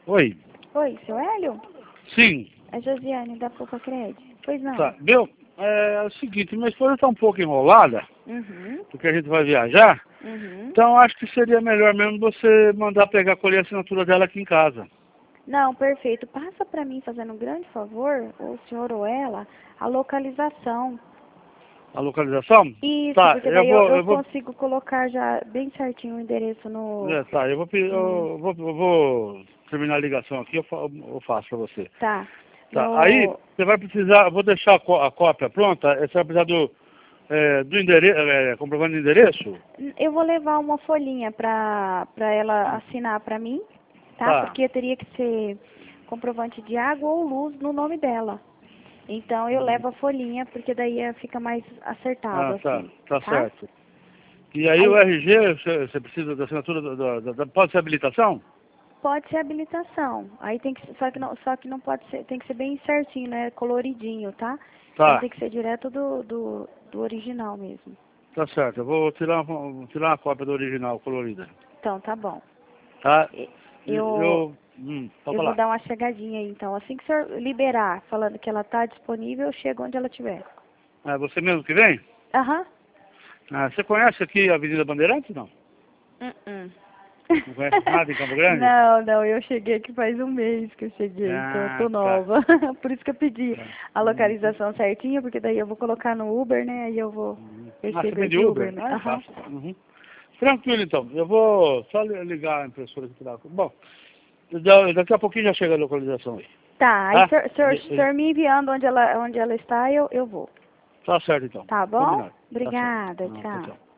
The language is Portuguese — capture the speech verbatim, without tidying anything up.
Oi. Oi, seu Hélio? Sim. É Josiane da Poupa Cred. Pois não? Tá. Meu, é o seguinte, minha esposa está um pouco enrolada, Uhum. porque a gente vai viajar. Uhum. Então acho que seria melhor mesmo você mandar pegar, colher a assinatura dela aqui em casa. Não, perfeito. Passa para mim, fazendo um grande favor, o senhor ou ela, a localização. A localização? Isso, Tá, porque eu daí eu, vou, eu eu vou, consigo colocar já bem certinho o endereço no... é, tá, eu vou, pe- no eu vou, eu vou terminar a ligação aqui, eu, fa- eu faço para você. tá. Tá, aí No, você vai precisar, eu vou deixar a, có- a cópia pronta, eh, você vai precisar do, é, do endereço, é, comprovando o endereço? eu vou levar uma folhinha para para ela assinar para mim, tá? Tá. Porque teria que ser comprovante de água ou luz no nome dela. Então eu levo a folhinha, porque daí eh, fica mais acertado, Ah, tá, assim, tá tá? certo. E aí, Aí, o R G, você, você precisa da assinatura, da, da, da- da- pode ser habilitação? pode ser habilitação. Aí tem que só que não, só que não pode ser, tem que ser bem certinho, né? Coloridinho, tá? Então Tá, tem que ser direto do, do, do original mesmo. tá certo. Eu vou tirar, uma- vou tirar uma cópia do original colorida. Então tá bom. Tá? E- E Eu Eu, hum, pode eu vou falar. dar uma chegadinha aí, então. Assim que o senhor liberar, falando que ela tá disponível, eu chego onde ela estiver. É você mesmo que vem? Aham. Ah, você conhece aqui a Avenida Bandeirantes, não? Uh-uh. Não conhece nada em Campo Grande? Não, não, eu cheguei aqui faz um mês que eu cheguei, então eu Ah, tô tá. nova. Por isso que eu pedi Tá. a Hum, localização certinha, porque daí eu vou colocar no Uber, né? Aí eu vou uhum. Ah, você receber pede de Uber, Uber? né? Ah, é Aham. fácil. Uhum. Tranquilo, então. Eu vou só li- ligar a impressora que tirar. Bom, da- daqui a pouquinho já chega a localização aí. Tá, aí o Tá? senhor, senhor, Ele- ele- senhor me enviando onde ela, onde ela está, eu, eu vou. Tá certo, então. Tá bom? Combinado. Tá certo. Obrigada, Ah, tchau, tchau. tchau.